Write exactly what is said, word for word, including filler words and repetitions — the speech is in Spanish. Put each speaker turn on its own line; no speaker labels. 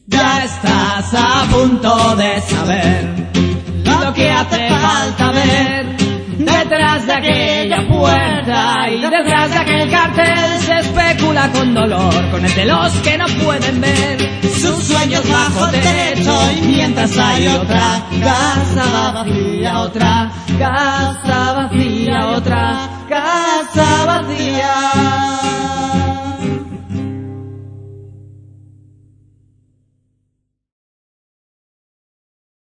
Ya estás a punto de saber lo que hace falta ver. Detrás de aquella puerta y detrás de aquel cartel se especula con dolor, con el de los que no pueden ver sus sueños bajo techo, y mientras hay otra casa vacía, otra casa vacía, otra casa vacía.